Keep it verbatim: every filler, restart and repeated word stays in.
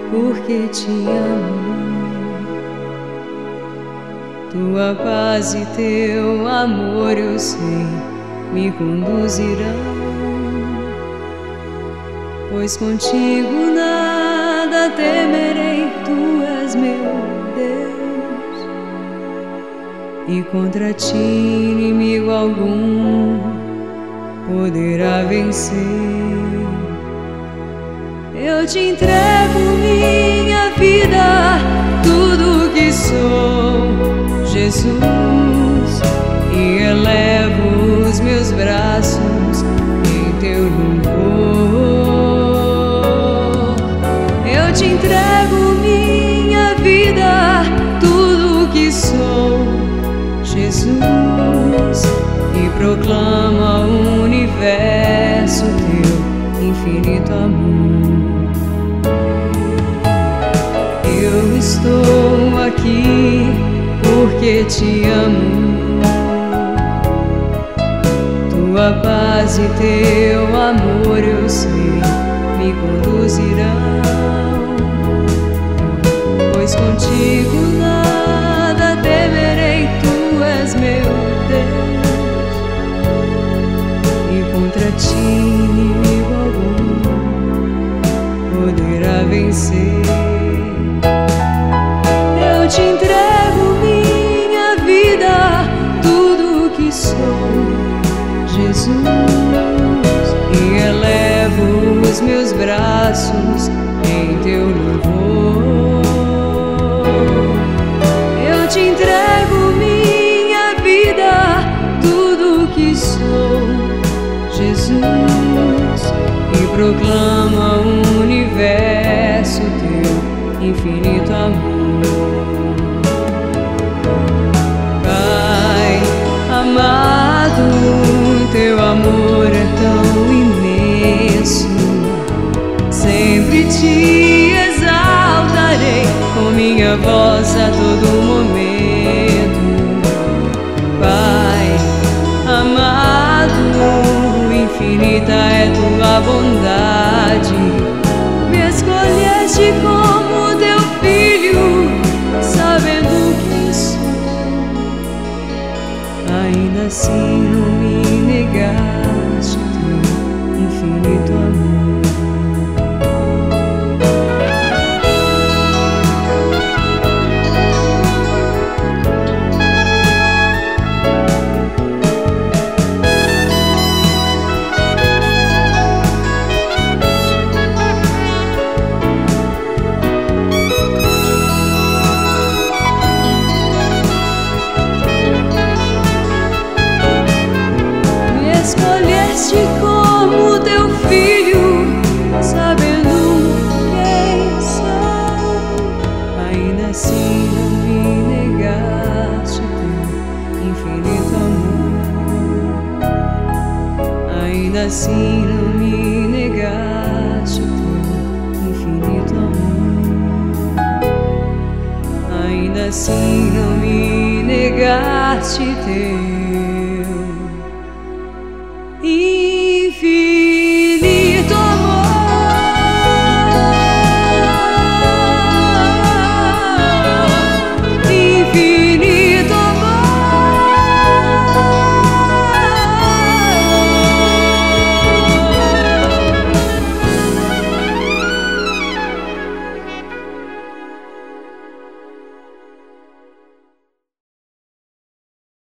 porque te amo. Tua paz e teu amor, eu sei, me conduzirão, pois contigo nada temerei. Tu és meu Deus, e contra ti inimigo algum poderá vencer. Eu te entrego minha vida, tudo que sou, Jesus, e elevo os meus braços em teu louvor. Eu te entrego minha vida, tudo que sou, Jesus, e proclamo ao universo teu infinito amor. Eu estou aqui porque te amo. Tua paz e teu amor, eu sei, me conduzirão, pois contigo nada temerei. Tu és meu Deus, e contra ti inimigo algum poderá vencer. Eu te entrego minha vida, tudo que sou, Jesus, e elevo os meus braços em teu louvor. Eu te entrego minha vida, tudo que sou, Jesus, e proclamo ao universo teu infinito amor. Pai amado, teu amor é tão imenso, sempre te exaltarei com minha voz a todo momento. Pai amado, infinita é tua bondade, me escolheste como teu filho, sabendo quem sou, ainda assim não me negaste teu infinito amor. Escolheste como teu filho, sabendo quem sou, ainda assim não me negaste teu infinito amor. Ainda assim não me negaste teu infinito amor. Ainda assim não me negaste teu